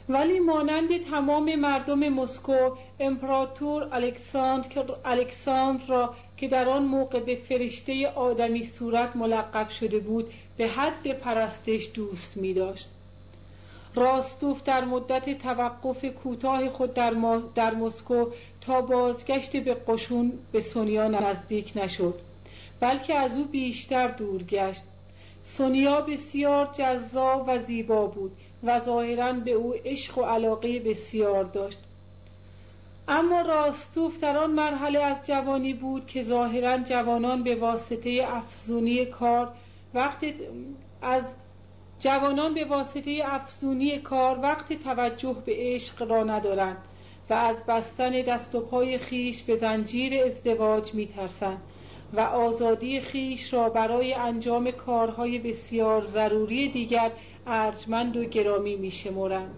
ولی مانند تمام مردم مسکو، امپراتور الکساندر را که در آن موقع به فرشته آدمی صورت ملقب شده بود به حد پرستش دوست می داشت. راستوف در مدت توقف کوتاه خود در مسکو تا بازگشت به قشون به سونیا نزدیک نشد، بلکه از او بیشتر دور گشت. سونیا بسیار جذاب و زیبا بود و ظاهراً به او عشق و علاقه بسیار داشت. اما راستوف در آن مرحله از جوانی بود که ظاهراً جوانان به واسطه افزونی کار وقت توجه به عشق را ندارند و از بستن دست و پای خیش به زنجیر ازدواج می‌ترسند و آزادی خیش را برای انجام کارهای بسیار ضروری دیگر ارجمند و گرامی می‌شمرند.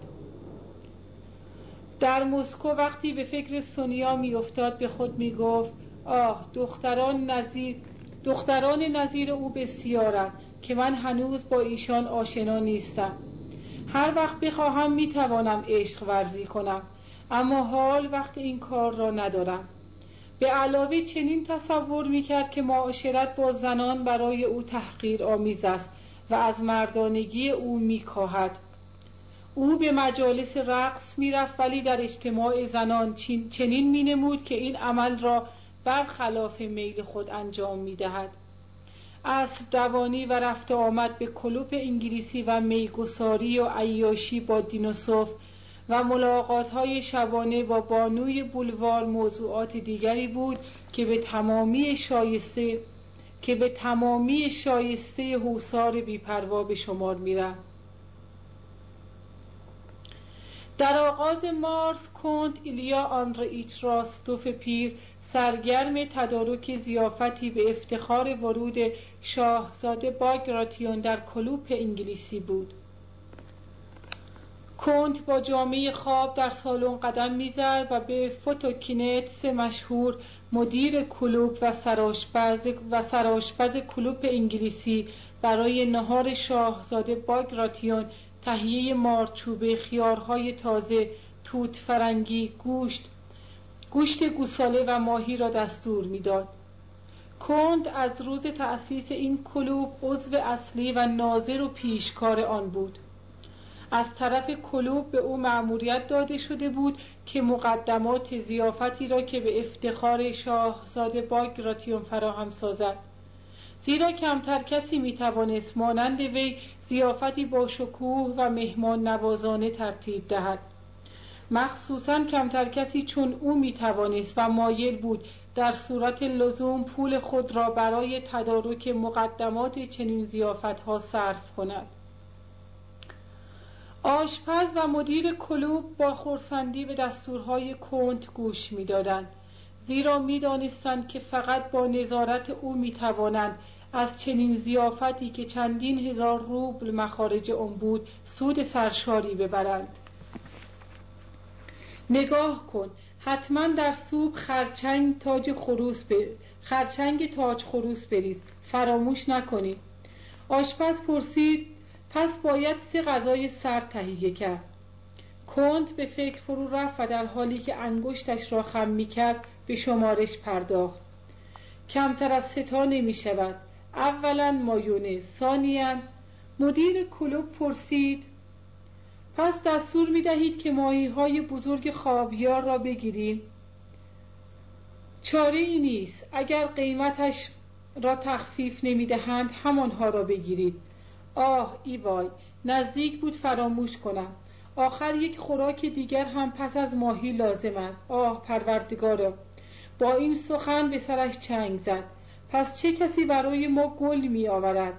در مسکو وقتی به فکر سونیا می‌افتاد به خود می‌گفت آه دختران نظیر او بسیارند که من هنوز با ایشان آشنا نیستم. هر وقت بخواهم میتوانم عشق ورزی کنم، اما حال وقت این کار را ندارم. به علاوه چنین تصور میکرد که معاشرت با زنان برای او تحقیرآمیز است و از مردانگی او میکاهد. او به مجالس رقص میرفت ولی در اجتماع زنان چنین مینمود که این عمل را برخلاف میل خود انجام میدهد. اسب دوانی و رفت آمد به کلوپ انگلیسی و میگساری و عیاشی با دینوسوف و ملاقات‌های شبانه با بانوی بولوار موضوعات دیگری بود که به تمامی شایسته حصار بی‌پروا به شمار می‌رفت. در آغاز مارس کنت ایلیا آندرئیچ راستوف پیر سرگرم تدارک ضیافتی به افتخار ورود شاهزاده باگراتیون در کلوپ انگلیسی بود. کنت با جامه خواب در سالن قدم می‌زد و به فوتوکینتس مشهور مدیر کلوپ و سرآشپز کلوپ انگلیسی برای نهار شاهزاده باگراتیون تهیه مارچوبه، خیارهای تازه، توت فرنگی، گوشت گوساله و ماهی را دستور می‌داد. کنت از روز تأسیس این کلوب عضو اصلی و ناظر و پیشکار آن بود. از طرف کلوب به او مأموریت داده شده بود که مقدمات ضیافتی را که به افتخار شاهزاده باگراتیون فراهم سازد، زیرا کمتر کسی می‌توانست مانند وی ضیافتی با شکوه و مهمان نوازانه ترتیب دهد. مخصوصاً کمتر کسی چون او می‌توانست و مایل بود در صورت لزوم پول خود را برای تدارک مقدمات چنین ضیافت‌ها صرف کند. آشپز و مدیر کلوب با خرسندی به دستورهای کنت گوش می‌دادند، زیرا می‌دانستند که فقط با نظارت او می‌توانند از چنین ضیافتی که چندین هزار روبل مخارج آن بود سود سرشاری ببرند. نگاه کن، حتما در سوپ خرچنگ تاج خروس بریز، فراموش نکنی. آشپز پرسید پس باید 3 غذای سرد تهیه کرد. کنت به فکر فرو رفت و در حالی که انگشتش را خم می‌کرد به شمارش پرداخت. کمتر از 3 نمی شود. اولا مایونز، ثانیاً. مدیر کلوب پرسید پس دستور می دهید که ماهی‌های بزرگ خاویار را بگیریم؟ چاره ای نیست. اگر قیمتش را تخفیف نمی دهند همانها را بگیرید. آه ای وای، نزدیک بود فراموش کنم. آخر یک خوراک دیگر هم پس از ماهی لازم است. آه پروردگارا. با این سخن به سرش چنگ زد. پس چه کسی برای ما گل می آورد؟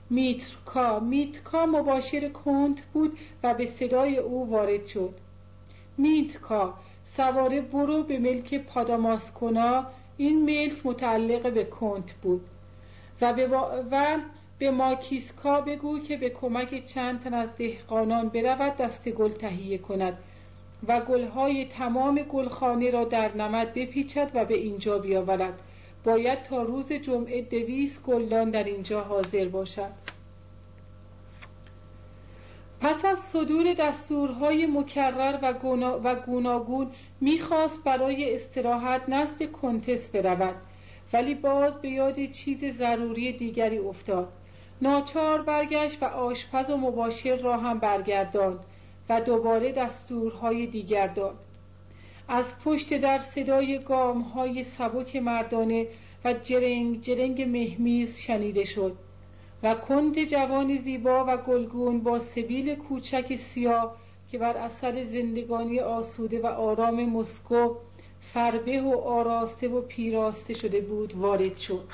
میتکا مباشر کنت بود و به صدای او وارد شد. میتکا، سواره برو به ملک پاداماسکونا. این ملک متعلق به کنت بود و به ماکیسکا بگو که به کمک چند تن از دهقانان برود دست گل تهیه کند و گلهای تمام گلخانه را در نمد بپیچد و به اینجا بیاورد. باید تا روز جمعه 200 گلدان در اینجا حاضر باشد. پس از صدور دستورهای مکرر و گوناگون می‌خواست برای استراحت نزد کنتس برود، ولی باز به یاد چیز ضروری دیگری افتاد. ناچار برگشت و آشپز و مباشر را هم برگرداند و دوباره دستورهای دیگر داد. از پشت در صدای گام‌های سبک مردانه و جرنگ جرنگ مهمیز شنیده شد و کنت جوان زیبا و گلگون با سبیل کوچک سیاه که بر اثر زندگانی آسوده و آرام مسکو فربه و آراسته و پیراسته شده بود وارد شد.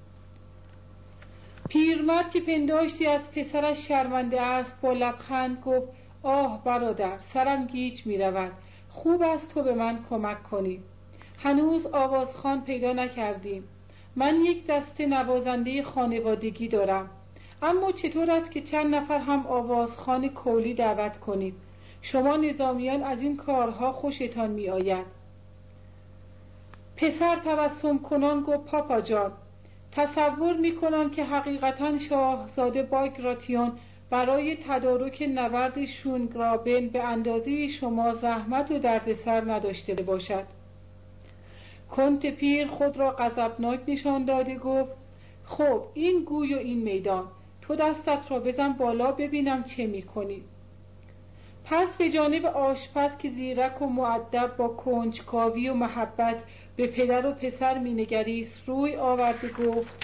پیرمرد که پنداشتی از پسرش شرمنده است با لبخند گفت: آه برادر، سرم گیج می رود. خوب است تو به من کمک کنی. هنوز آوازخوان پیدا نکردیم. من یک دسته نوازنده خانوادگی دارم، اما چطور است که چند نفر هم آوازخوان کولی دعوت کنیم؟ شما نظامیان از این کارها خوشتان می آید. پسر تبسم کنان گفت: پاپا جان، تصور می کنم که حقیقتاً شاهزاده باگراتیون برای تدارک نبرد شونگرابن به اندازه شما زحمت و دردسر نداشته باشد. کنت پیر خود را غضبناک نشان داده گفت: خب این گوی و این میدان، تو دستت را بزن بالا ببینم چه می کنی. پس به جانب آشپز که زیرک و مؤدب با کنجکاوی و محبت به پدر و پسر می نگریست روی آورده گفت: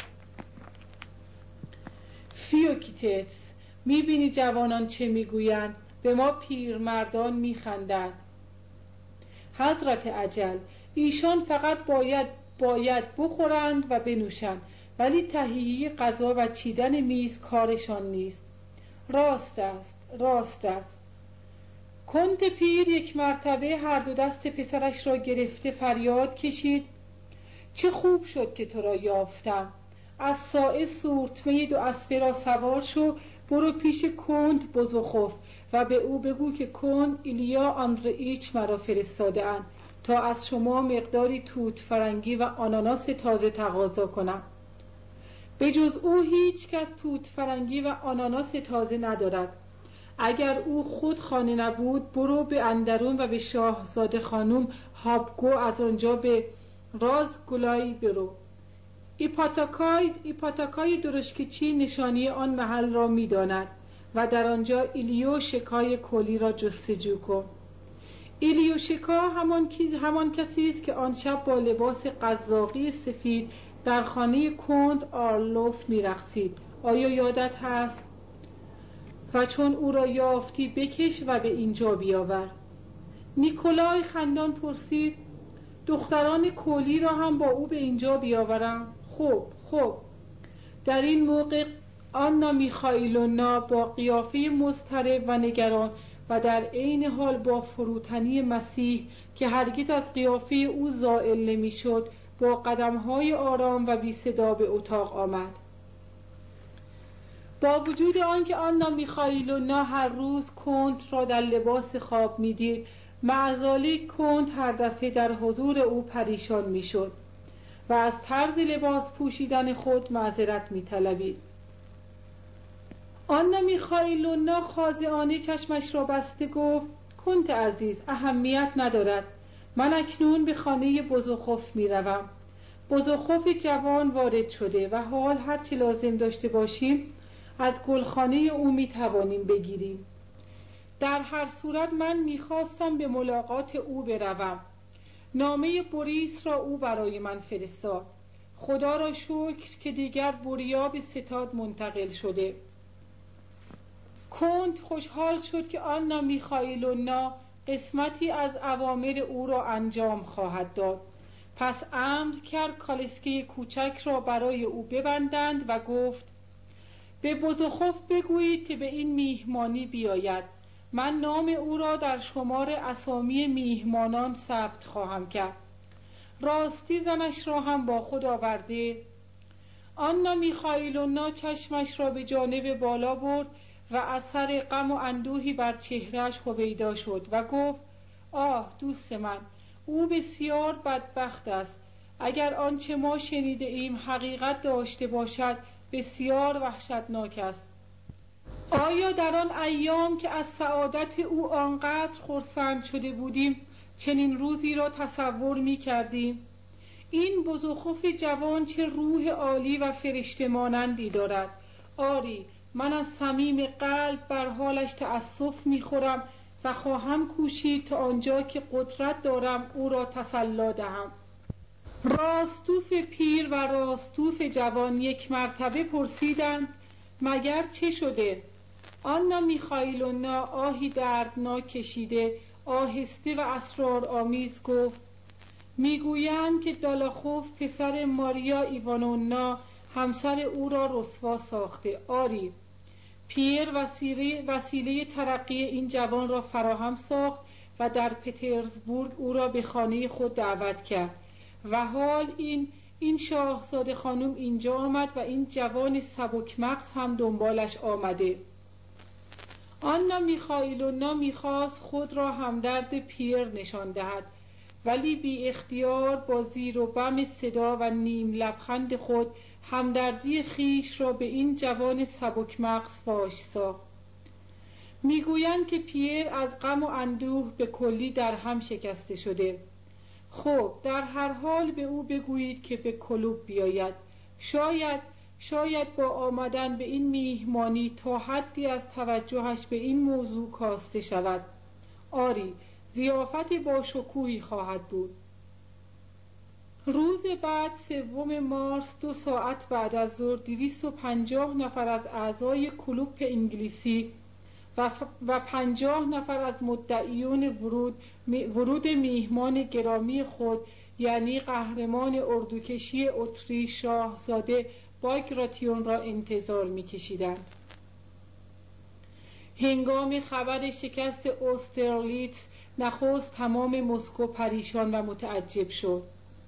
فیوکیتس، می بینی جوانان چه می گویند؟ به ما پیرمردان می خندند. حضرت اجل، ایشان فقط باید بخورند و بنوشند، ولی تهیه غذا و چیدن میز کارشان نیست. راست است. کنت پیر یک مرتبه هر دو دست پسرش را گرفته فریاد کشید: چه خوب شد که تو را یافتم. از سایه سورتمه دو اسبه را سوار شو، برو پیش کنت بزوخوف و به او بگو که کنت ایلیا آندریچ مرا فرستاده اند تا از شما مقداری توت فرنگی و آناناس تازه تقاضا کنم. به جز او هیچ کس توت فرنگی و آناناس تازه ندارد. اگر او خود خانه نبود، برو به اندرون و به شاهزاده هابگو از آنجا به رازگولای برو. ایپاتاکای درشکچی نشانی آن محل را می داند و در آنجا ایلیو شکای کولی را جستجو کن. ایلیو شکا همان کسی است که آن شب با لباس قزاقی سفید در خانه کنت آرلوف می رقصید. آیا یادت هست؟ و چون او را یافتی بکش و به اینجا بیاور. نیکولای خندان پرسید: دختران کولی را هم با او به اینجا بیاورم؟ خب. در این موقع آنا میخائیلونا با قیافه مضطرب و نگران و در عین حال با فروتنی مسیح که هرگز از قیافه او زائل نمیشد، با قدم‌های آرام و بی صدا به اتاق آمد. با وجود آنکه آنا میخائیلونا هر روز کنت را در لباس خواب میدید، معزالی کنت هر دفعه در حضور او پریشان میشد و از طرز لباس پوشیدن خود معذرت میطلبید. آنا میخائیلونا خاضعانه چشمش را بسته گفت: کنت عزیز، اهمیت ندارد. من اکنون به خانه بزوخوف میروم. بزوخوف جوان وارد شده و حال هر چه لازم داشته باشیم از گلخانه او میتوانیم بگیریم. در هر صورت من میخواستم به ملاقات او بروم. نامه بوریس را او برای من فرستاد. خدا را شکر که دیگر بوریا به ستاد منتقل شده. کنت خوشحال شد که آنا میخائیلونا قسمتی از اوامر او را انجام خواهد داد. پس امر کرد کالسکه کوچک را برای او ببندند و گفت: به بزوخوف بگویید که به این میهمانی بیاید. من نام او را در شمار اسامی میهمانان ثبت خواهم کرد. راستی زنش را هم با خود آورده؟ آنا میخائیلونا چشمش را به جانب بالا برد و اثر غم و اندوهی بر چهرهش هویدا شد و گفت: آه دوست من، او بسیار بدبخت است. اگر آنچه ما شنیده ایم حقیقت داشته باشد بسیار وحشتناک است. آیا در آن ایام که از سعادت او آنقدر خرسند شده بودیم چنین روزی را تصور می کردیم؟ این بزخف جوان چه روح عالی و فرشته مانندی دارد. آری، من از صمیم قلب بر حالش تأسف می خورم و خواهم کوشید تا آنجا که قدرت دارم او را تسلی دهم. راستوف پیر و راستوف جوان یک مرتبه پرسیدند مگر چه شده؟ آنا میخائیلونا آهی دردناک کشیده آهسته و اسرارآمیز گفت میگویند که دالاخوف پسر ماریا ایوانونا همسر او را رسوا ساخته. آری، پیر وسیله ترقی این جوان را فراهم ساخت و در پترزبورگ او را به خانه خود دعوت کرد و حال این شاهزاده خانم اینجا آمد و این جوان سبک مغز هم دنبالش آمده. آنا میخائیلونا میخواست خود را همدرد پیر نشان دهد، ولی بی اختیار با زیر و بم صدا و نیم لبخند خود همدردی خیش را به این جوان سبک مغز فاش ساخت. میگویند که پیر از غم و اندوه به کلی در هم شکسته شده. خب در هر حال به او بگویید که به کلوب بیاید. شاید با آمدن به این میهمانی تا حدی از توجهش به این موضوع کاسته شود. آری، ضیافت با شکوهی خواهد بود. روز بعد 3 مارس 2 ساعت بعد از ظهر 250 نفر از اعضای کلوب انگلیسی و 50 نفر از مدعیون ورود میهمان گرامی خود، یعنی قهرمان اردوکشی اتریش شاهزاده باگراتیون را انتظار می‌کشیدند. هنگام خبر شکست اوسترلیتز نخست تمام مسکو پریشان و متعجب شد.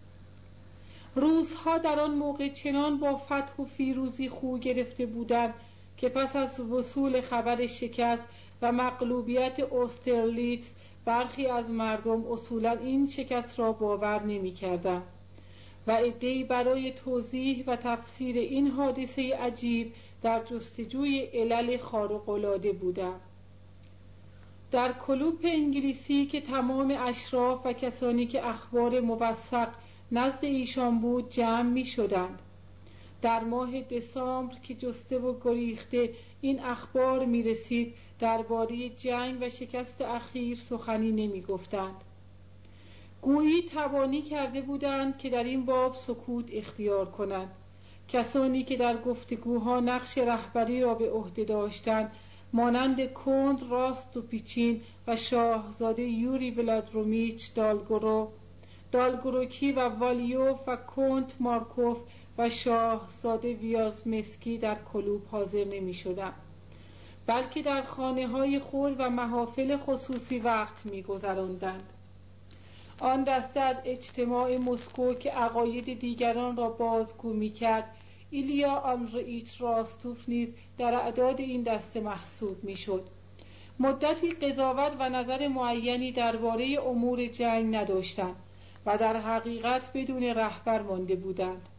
روس‌ها در آن موقع چنان با فتح و فیروزی خو گرفته بودند که پس از وصول خبر شکست و مغلوبیت اوسترلیتز برخی از مردم اصولاً این شکست را باور نمی‌کردند و عده‌ای برای توضیح و تفسیر این حادثه عجیب در جستجوی علل خارق‌العاده بودند. در کلوب انگلیسی که تمام اشراف و کسانی که اخبار موثق نزد ایشان بود جمع می شدند. در ماه دسامبر که جسته و گریخته این اخبار می رسید درباره جنگ و شکست اخیر سخنی نمی گفتند. گویی توانی کرده بودند که در این باب سکوت اختیار کنند. کسانی که در گفتگوها نقش رهبری را به عهده داشتند مانند کند راستوپیچین و شاهزاده یوری ولادیمیرویچ دالگوروکی و والیوف و کند مارکوف و شاهزاده ویازمسکی در کلوب حاضر نمی شدند، بلکه در خانه های خود و محافل خصوصی وقت می گذراندند. آن دسته از اجتماع مسکو که عقاید دیگران را بازگو می کرد، ایلیا آندرییچ راستوف نیز در اعداد این دسته محسوب می شد. مدتی قضاوت و نظر معینی درباره امور جنگ نداشتند و در حقیقت بدون رهبر مانده بودند.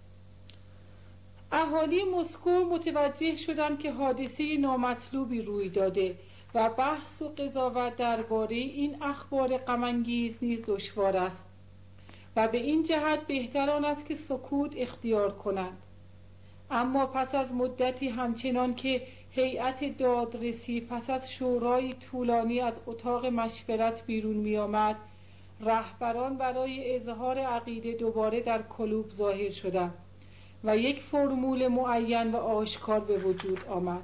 اهالی مسکو متوجه شدند که حادثه نامطلوبی روی داده و بحث و قضاوت درباره این اخبار غم‌انگیز نیز دشوار است و به این جهت بهتر آن است که سکوت اختیار کنند. اما پس از مدتی همچنان که هیئت دادرسی پس از شورای طولانی از اتاق مشورت بیرون می آمد، رهبران برای اظهار عقیده دوباره در کلوب ظاهر شدند و یک فرمول معین و آشکار به وجود آمد.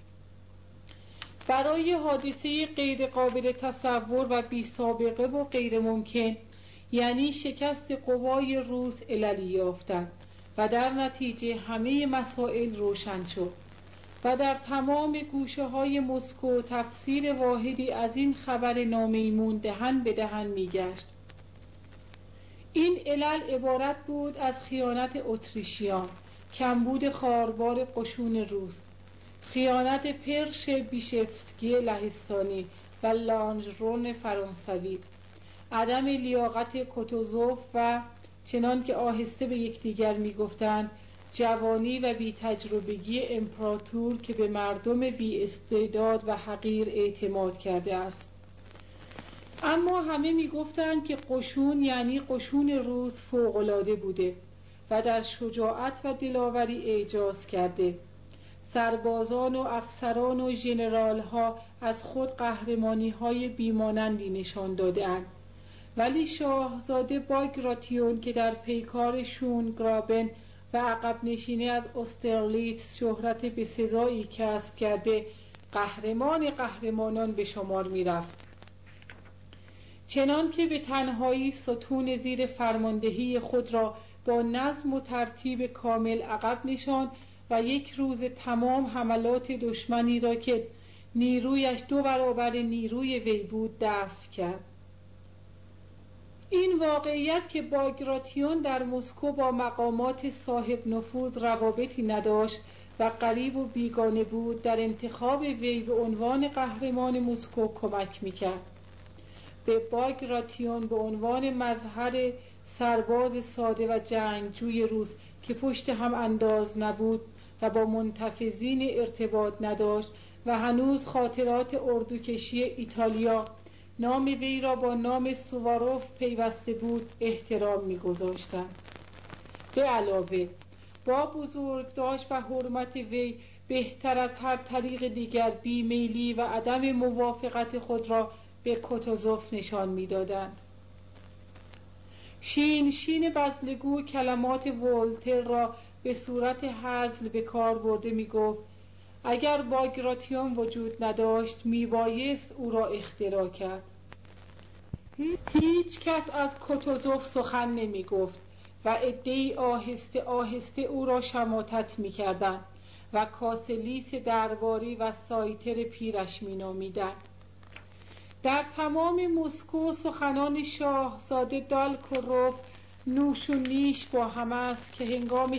برای حادثه غیر قابل تصور و بی سابقه و غیر ممکن، یعنی شکست قوای روس، عللی یافتند و در نتیجه همه مسائل روشن شد و در تمام گوشه های مسکو تفسیر واحدی از این خبر نامیمون دهن به دهن می گشت. این علل عبارت بود از خیانت اتریشیان، کمبود خاربار قشون روس، خیانت پرش بیشفسکی لهستانی و لانژرون فرانسوی، عدم لیاقت کوتوزوف و چنان که آهسته به یکدیگر می گفتند جوانی و بی تجربگی امپراتور که به مردم بی استعداد و حقیر اعتماد کرده است. اما همه می گفتند که قشون یعنی قشون روس فوق‌العاده بوده و در شجاعت و دلاوری اعجاز کرده. سربازان و افسران و ژنرال ها از خود قهرمانی های بیمانندی نشان داده‌اند، ولی شاهزاده باگراتیون که در پیکار شونگرابن و عقب نشینی از اوسترلیتز شهرت بسزایی کسب کرده، قهرمان قهرمانان به شمار می رفت. چنان که به تنهایی ستون زیر فرماندهی خود را با نظم و ترتیب کامل عقب نشاند و یک روز تمام حملات دشمنی را که نیرویش 2 برابر نیروی وی بود دفع کرد. این واقعیت که باگراتیون در مسکو با مقامات صاحب نفوذ روابطی نداشت و غریب و بیگانه بود، در انتخاب وی به عنوان قهرمان مسکو کمک میکرد. به باگراتیون به عنوان مظهر سرباز ساده و جنگجوی روس که پشت هم انداز نبود و با منتفضین ارتباط نداشت و هنوز خاطرات اردوکشی ایتالیا نام وی را با نام سواروف پیوسته بود، احترام می‌گذاشتند. به علاوه با بزرگداشت و حرمت وی بهتر از هر طریق دیگر بیمیلی و عدم موافقت خود را به کوتوزوف نشان می‌دادند. شین بزلگو کلمات ولتر را به صورت هزل به کار برده می‌گفت اگر باگراتیون وجود نداشت میبایست او را اختراع کرد. هیچ کس از کوتوزوف سخن نمی گفت و عده‌ای آهسته آهسته او را شماتت می کردن و کاسلیس درباری و سایتر پیرش می نامیدن. در تمام مسکو سخنان شاهزاده دالکوروف نوش و نیش با هم است که هنگام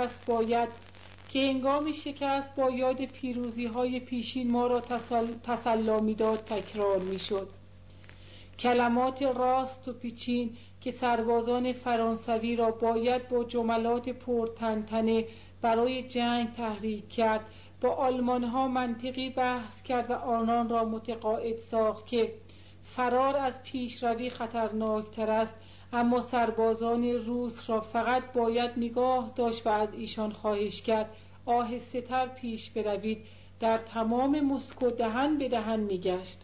شکست با یاد پیروزی های پیشین ما را تسلا می‌داد تکرار می‌شد. کلمات راست و پیچین که سربازان فرانسوی را باید با جملات پرتنتنه برای جنگ تحریک کرد، با آلمان ها منطقی بحث کرد و آنان را متقاعد ساخت که فرار از پیشروی خطرناکتر است، اما سربازان روس را فقط باید نگاه داشت و از ایشان خواهش کرد آهسته تر پیش بروید. در تمام مسکو دهن به دهن میگشت.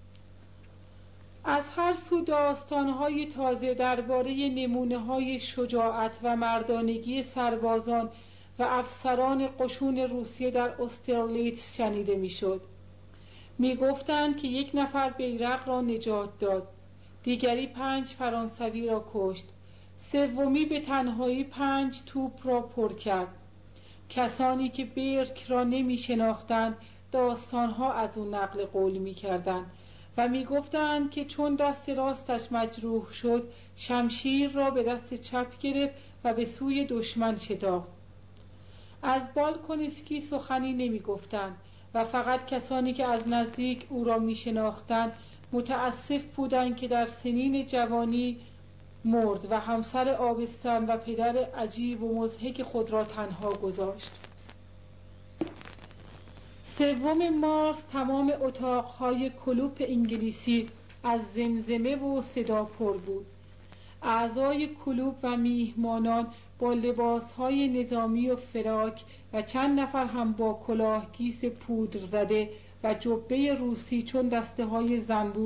از هر سو داستان‌های تازه درباره نمونه‌های شجاعت و مردانگی سربازان و افسران قشون روسیه در اوسترلیتز شنیده میشد. میگفتند که یک نفر بیرق را نجات داد، دیگری 5 فرانسوی را کشت، سومی به تنهایی 5 توپ را پر کرد. کسانی که برک را نمی شناختند داستانها از او نقل قول می کردند و می گفتند که چون دست راستش مجروح شد شمشیر را به دست چپ گرفت و به سوی دشمن شتافت. از بالکونسکی سخنی نمی گفتند و فقط کسانی که از نزدیک او را می شناختند متاسف بودند که در سنین جوانی مرد و همسر آبستن و پدر عجیب و مضحک خود را تنها گذاشت. 3 مارس تمام اتاقهای کلوپ انگلیسی از زمزمه و صدا پر بود. اعضای کلوپ و میهمانان با لباسهای نظامی و فراک و چند نفر هم با کلاه گیس پودر زده و جبه روسی چون دسته های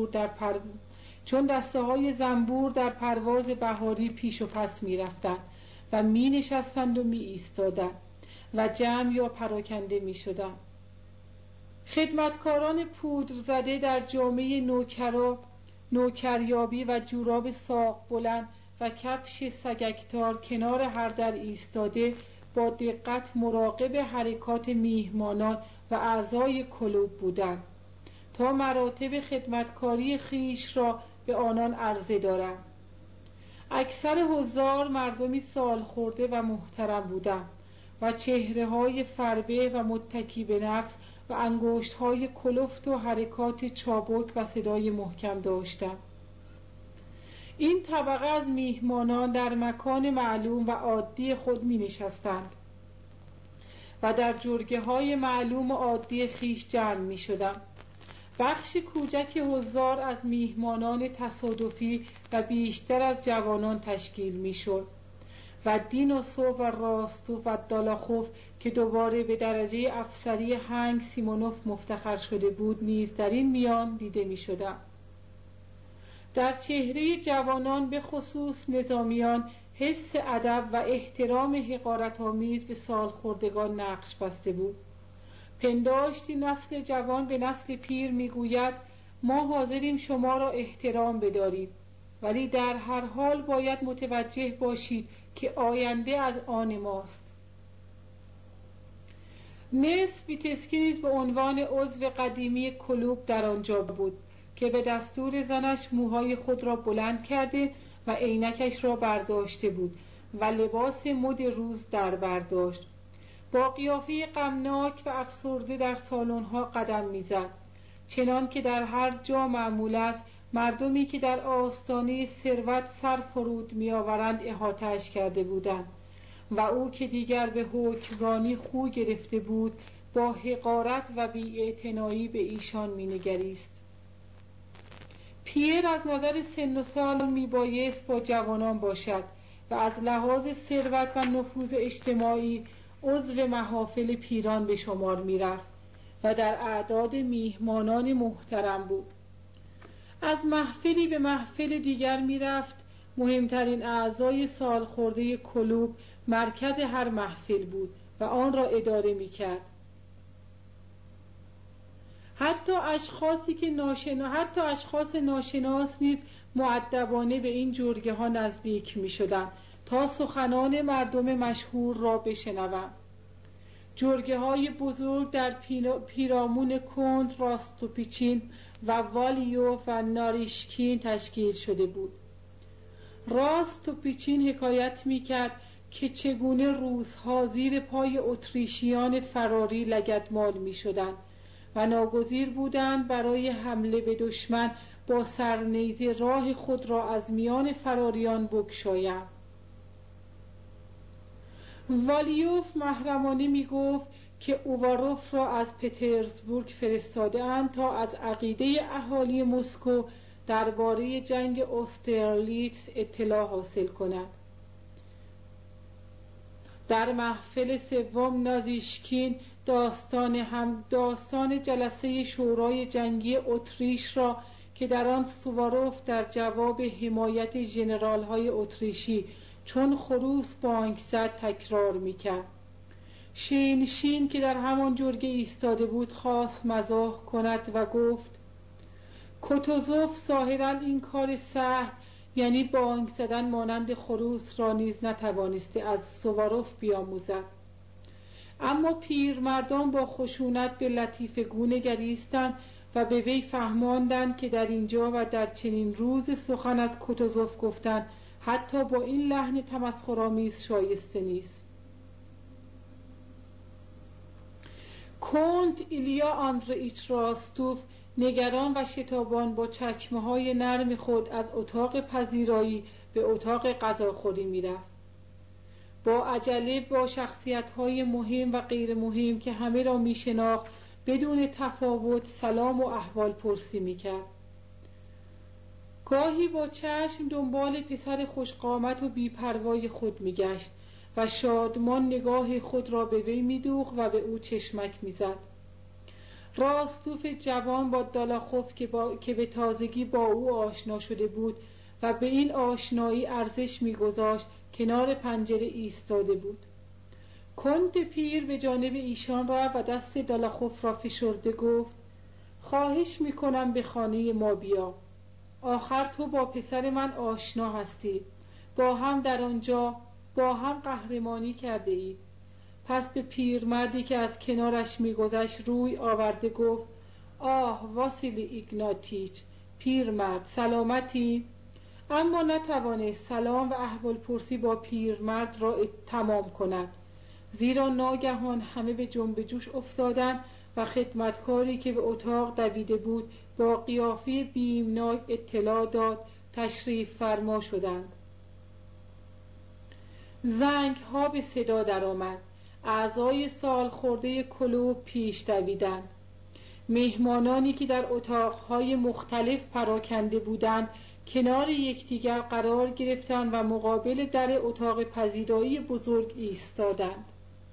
زنبور در پرواز بهاری پیش و پس می رفتند و می نشستند و می ایستادند و جمع یا پراکنده می شدند. خدمتکاران پودر زده در جامه نوکریابی و جوراب ساق بلند و کفش سگکتار کنار هر در ایستاده با دقت مراقب حرکات میهمانان و اعضای کلوب بودند تا مراتب خدمتکاری خیش را به آنان عرضه دارند. اکثر حضار مردمی سال خورده و محترم بودند و چهره‌های فربه و متکی به نفس و انگشت‌های کلفت و حرکات چابک و صدای محکم داشتند. این طبقه از میهمانان در مکان معلوم و عادی خود می نشستند. و در جرگه های معلوم و عادی خیش جمع می شدم. بخش کوچک حضار از میهمانان تصادفی و بیشتر از جوانان تشکیل می شد و دینوسوف و راستوف و دالاخوف که دوباره به درجه افسری هنگ سیمونوف مفتخر شده بود نیز در این میان دیده می شدم. در چهره جوانان به خصوص نظامیان حس ادب و احترام حقارت‌آمیز به سالخوردگان نقش بسته بود. پنداشتی نسل جوان به نسل پیر میگوید ما حاضریم شما را احترام بداریم، ولی در هر حال باید متوجه باشید که آینده از آن ماست. مس ویتسکی نیز به عنوان عضو قدیمی کلوب در آنجا بود که به دستور زنش موهای خود را بلند کرده و عینکش را برداشته بود و لباس مد روز در برداشت. با قیافه غمناک و افسرده در سالن‌ها قدم می‌زد، چنان که در هر جا معمول است مردمی که در آستانه ثروت سر فرود می‌آورند احاطه‌اش کرده بودند و او که دیگر به حکمرانی خو گرفته بود با حقارت و بی‌اعتنایی به ایشان می‌نگریست. پیر از نظر سن و سال میبایست با جوانان باشد و از لحاظ ثروت و نفوذ اجتماعی عضو محافل پیران به شمار میرفت و در اعداد میهمانان محترم بود. از محفلی به محفل دیگر میرفت. مهمترین اعضای سالخورده کلوب مرکز هر محفل بود و آن را اداره میکرد. حتی اشخاص ناشناس نیز مؤدبانه به این جرگه ها نزدیک می شدند تا سخنان مردم مشهور را بشنوند. جرگه های بزرگ در پیرامون کند راستوپیچین و والیو و ناریشکین تشکیل شده بود. راستوپیچین حکایت می کرد که چگونه روس‌ها زیر پای اتریشیان فراری لگدمال می شدند و ناگزیر بودند برای حمله به دشمن با سرنیزه راه خود را از میان فراریان بگشایند. والیوف محرمانه می گفت که اوواروف را از پترزبورگ فرستاده اند تا از عقیده اهالی مسکو درباره جنگ اوسترلیتس اطلاع حاصل کند. در محفل سوم نازیشکین داستان جلسه شورای جنگی اتریش را که در آن سوواروف در جواب حمایت ژنرال‌های اتریشی چون خروس بانگ زد تکرار می‌کرد. شین که در همان جرگه ایستاده بود خواست مزاح کند و گفت کوتوزوف ظاهراً این کار سهل یعنی بانگ زدن مانند خروس را نیز نتوانسته از سوواروف بیاموزد. اما پیرمردان با خشونت به لطیفه گو نگریستند و به وی فهماندند که در اینجا و در چنین روز سخن از کوتوزوف گفتن حتی با این لحن تمسخرآمیز شایسته نیست. کنت ایلیا آندریچ راستوف نگران و شتابان با چکمه‌های نرم خود از اتاق پذیرایی به اتاق غذاخوری می‌رفت. با عجله با شخصیت‌های مهم و غیر مهم که همه را می‌شناخت بدون تفاوت سلام و احوال پرسی می‌کرد. گاهی با چشم دنبال پسر خوشقامت و بی‌پروای خود می‌گشت و شادمان نگاه خود را به وی می‌دوخت و به او چشمک می‌زد. راستوف جوان با دالاخوف که به تازگی با او آشنا شده بود و به این آشنایی ارزش می‌گذاشت کنار پنجره ایستاده بود. کنت پیر به جانب ایشان رفت و دست دالاخوف را فشرده گفت خواهش می‌کنم به خانه ما بیا. آخر تو با پسر من آشنا هستی. با هم در آنجا با هم قهرمانی کرده اید. پس به پیرمردی که از کنارش می‌گذشت روی آورده گفت آه واسیلی ایگناتیچ، پیرمرد سلامتی؟ اما نتوانست سلام و احوال پرسی با پیرمرد را تمام کند، زیرا ناگهان همه به جنب جوش افتادند و خدمتکاری که به اتاق دویده بود با قیافه بیمناک اطلاع داد تشریف فرما شدند. زنگ ها به صدا در آمد. اعضای سالخورده کلوب پیش دویدند. مهمانانی که در اتاقهای مختلف پراکنده بودند کنار یکدیگر قرار گرفتند و مقابل در اتاق پذیرایی بزرگ ایستادند.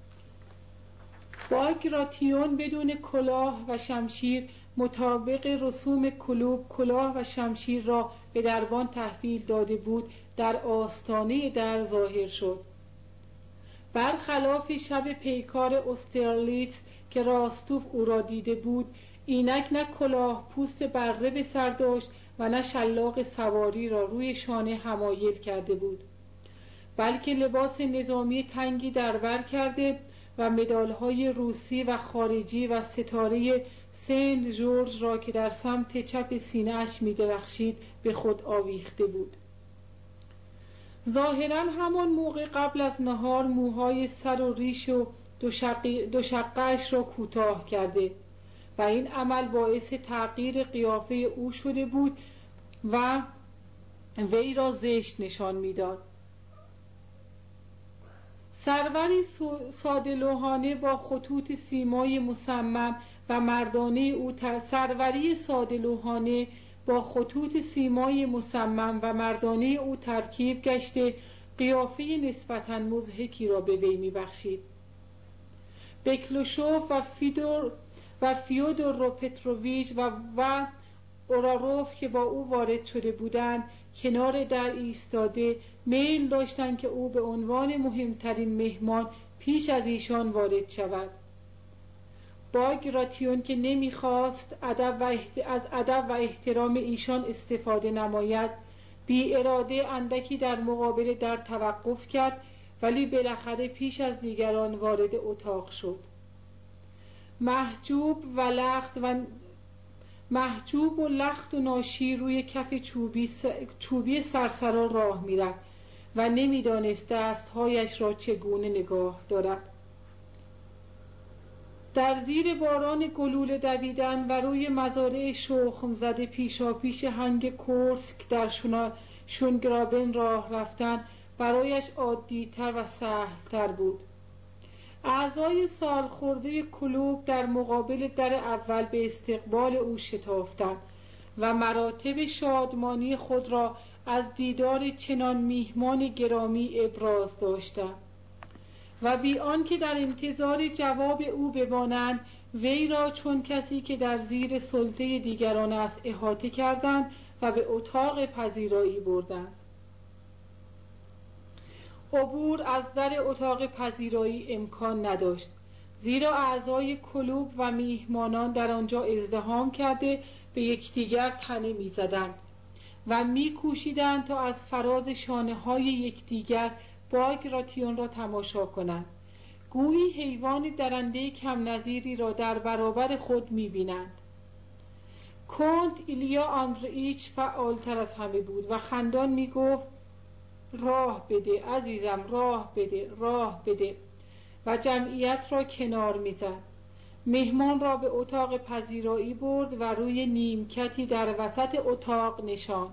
باگراتیون بدون کلاه و شمشیر مطابق رسوم کلوب کلاه و شمشیر را به دربان تحویل داده بود در آستانه در ظاهر شد. برخلاف شب پیکار استرلیتز که راستوف او را دیده بود، اینک نه کلاه پوست بره به سر داشت و نه شلاق سواری را روی شانه حمایل کرده بود، بلکه لباس نظامی تنگی در بر کرده و مدالهای روسی و خارجی و ستاره سنت جورج را که در سمت چپ سینه‌اش می درخشید به خود آویخته بود. ظاهراً همان موقع قبل از نهار موهای سر و ریش و دو شقه‌اش را کوتاه کرده و این عمل باعث تغییر قیافه او شده بود و وی را زشت نشان می‌داد. سروری ساده‌لوحانه با خطوط سیمای مصمم و مردانه او ترکیب گشته قیافه نسبتاً مضحکی را به وی می‌بخشید. بکلوشوف و فیودور پتروویچ و اوراروف که با او وارد شده بودند کنار در ایستاده میل داشتند که او به عنوان مهمترین مهمان پیش از ایشان وارد شود. باگراتیون که نمیخواست از ادب و احترام ایشان استفاده نماید، بی اراده اندکی در مقابل در توقف کرد، ولی بالاخره پیش از دیگران وارد اتاق شد. محجوب و لخت و ناشی روی کف چوبی سرسرا راه میرفت و نمیدانست دستهایش را چگونه نگاه دارد. در زیر باران گلوله دویدن و روی مزارع شخم زده پیشاپیش هنگ کورسک در شونگرابن راه رفتن برایش عادی‌تر و سهل‌تر بود. اعضای سالخورده کلوب در مقابل در اول به استقبال او شتافتند و مراتب شادمانی خود را از دیدار چنان میهمان گرامی ابراز داشتند و بی آنکه در انتظار جواب او بمانند وی را چون کسی که در زیر سلطه دیگران است احاطه کردند و به اتاق پذیرایی بردند. عبور از در اتاق پذیرایی امکان نداشت، زیرا اعضای کلوب و میهمانان در آنجا ازدحام کرده به یکدیگر تنه می‌زدند و می‌کوشیدند تا از فراز شانه‌های یکدیگر باگراتیون را تماشا کنند، گویی حیوان درنده کم نظیری را در برابر خود می‌بینند. کنت ایلیا آندریچ فعالتر از همه بود و خندان می‌گفت: راه بده عزیزم، راه بده، راه بده، و جمعیت را کنار می‌زد. مهمان را به اتاق پذیرایی برد و روی نیمکتی در وسط اتاق نشاند.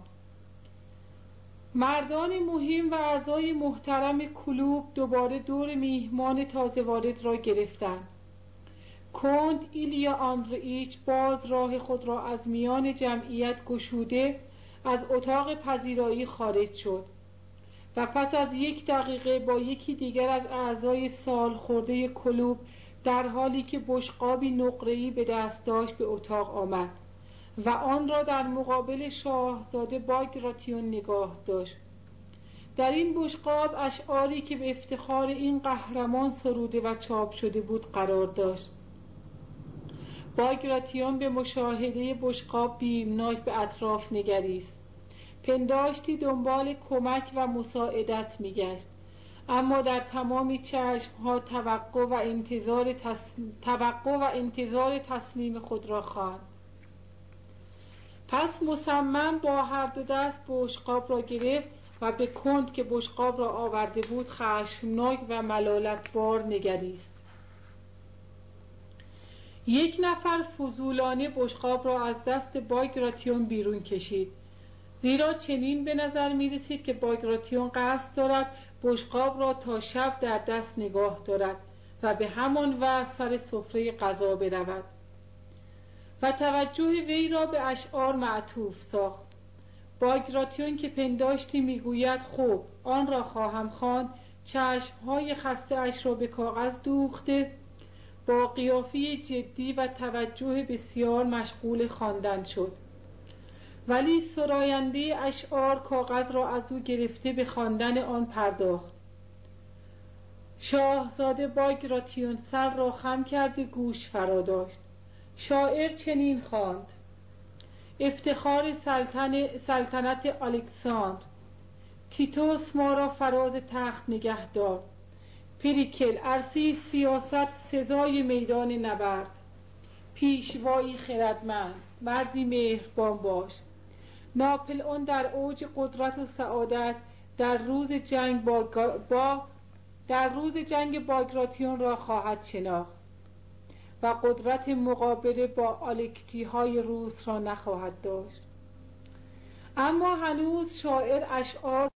مردان مهم و اعضای محترم کلوب دوباره دور میهمان تازه وارد را گرفتند. کنت ایلیا آندریچ باز راه خود را از میان جمعیت گشوده از اتاق پذیرایی خارج شد و پس از 1 دقیقه با یکی دیگر از اعضای سالخورده کلوب در حالی که بشقابی نقره‌ای به دست داشت به اتاق آمد و آن را در مقابل شاهزاده باگراتیون نگاه داشت. در این بشقاب اشعاری که به افتخار این قهرمان سروده و چاپ شده بود قرار داشت. باگراتیون به مشاهده بشقاب بیمناک به اطراف نگریست. پنداشتی دنبال کمک و مساعدت می‌گشت، اما در تمامی چشم‌ها توقع و انتظار تسلیم خود را خواند. پس مصمم با هر دو دست بشقاب را گرفت و به کنت که بشقاب را آورده بود خشمناک و ملالتبار نگریست. 1 نفر فضولانه بشقاب را از دست باگراتیون بیرون کشید، زیرا چنین به نظر می رسید که باگراتیون قصد دارد بشقاب را تا شب در دست نگاه دارد و به همان وجه سر سفره غذا برود و توجه وی را به اشعار معطوف ساخت. باگراتیون که پنداشتی میگوید خب آن را خواهم خواند، چشمهای خسته اش را به کاغذ دوخته با قیافه جدی و توجه بسیار مشغول خواندن شد، ولی سراینده اشعار کاغذ را از او گرفته به خواندن آن پرداخت. شاهزاده باگراتیون سر را خم کرده گوش فرا داشت. شاعر چنین خواند: افتخار سلطنت الکساندر، تیتوس ما را فراز تخت نگهدار، پریکل عرصه سیاست سزای میدان نبرد، پیشوایی خردمند، مردی مهربان باش. ناپلئون در اوج قدرت و سعادت در روز جنگ باگراتیون را خواهد شناخت و قدرت مقابله با آلکتی های روس را نخواهد داشت. اما هنوز شاعر اشعار